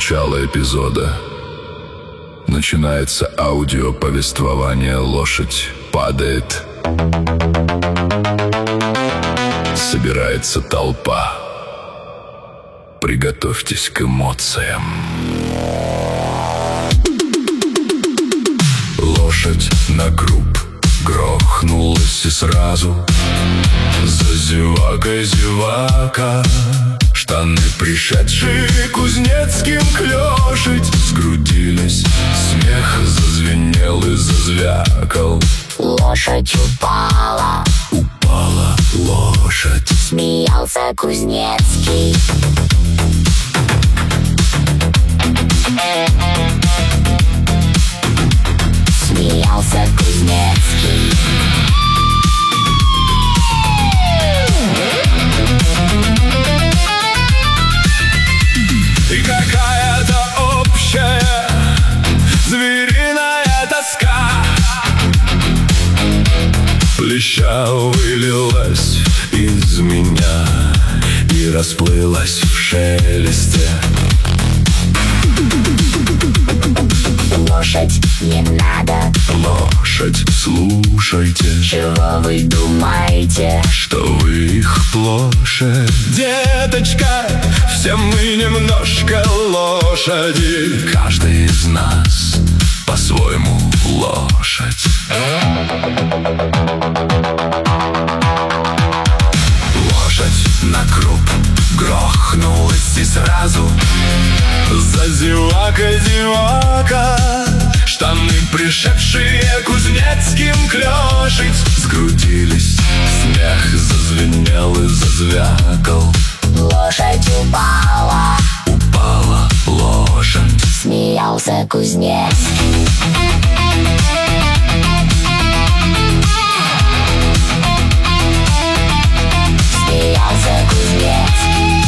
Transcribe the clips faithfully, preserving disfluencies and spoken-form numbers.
начало эпизода. Начинается аудиоповествование. Лошадь падает. Собирается толпа. Приготовьтесь к эмоциям. Лошадь на круп грохнулась и сразу за зевакой зевака. Штаны, пришедшие Кузнецким клёшить, сгрудились, смех зазвенел и зазвякал. Лошадь упала, упала лошадь, смеялся Кузнецкий. Смеялся Кузнецкий. И какая-то общая звериная тоска плеща вылилась из меня и расплылась в шелесте. Лошадь, не надо, лошадь, слушайте, чего вы думаете, что вы их плошадь. Деточка, все мы немножко лошади, каждый из нас по-своему лошадь. Лошадь на круп грохнулась и сразу за зевакой зевака. Штаны, пришедшие Кузнецким клёшить, сгрудились, смех зазвенел и зазвякал. Лошадь упала, упала лошадь, смеялся Кузнецкий. Смеялся Кузнецкий.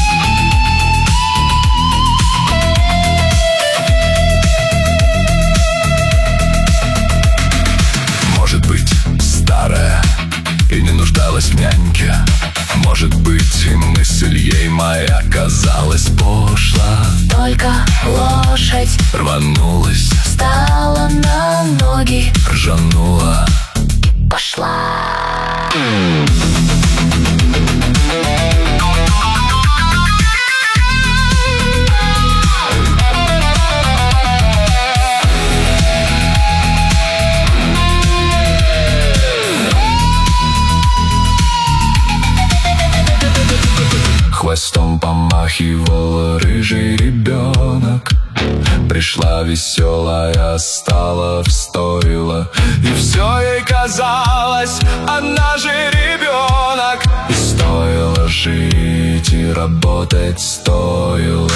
Может быть, старая и не нуждалась в няньке. Может быть, и мысль ей моя казалась пошла. Только лошадь рванулась, встала на ноги, ржанула, пошла. Хвостом помахивал рыжий ребенок. Пришла веселая, стала в стойло, и все ей казалось, она же ребенок. И стоило жить, и работать стоило.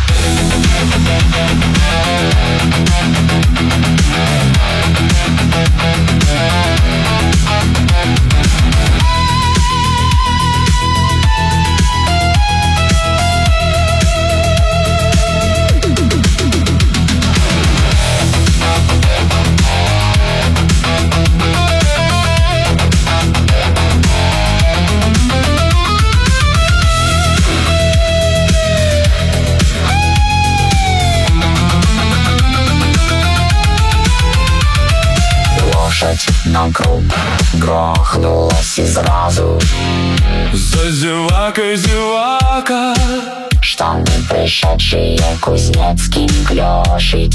На круп грохнулась и сразу за зевакой зевака. Штаны, пришедшие Кузнецким клёшить,